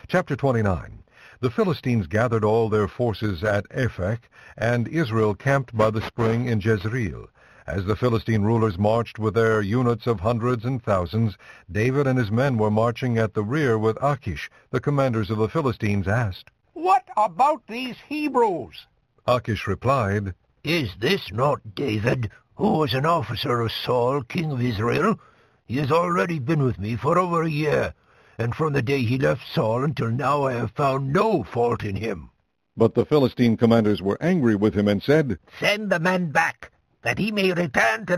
Chapter 29. The Philistines gathered all their forces at Aphek, and Israel camped by the spring in Jezreel. As the Philistine rulers marched with their units of hundreds and thousands, David and his men were marching at the rear with Achish. The commanders of the Philistines asked, "What about these Hebrews?" Achish replied, "Is this not David, who was an officer of Saul, king of Israel? He has already been with me for over a year, and from the day he left Saul until now I have found no fault in him." But the Philistine commanders were angry with him and said, "Send the man back, that he may return to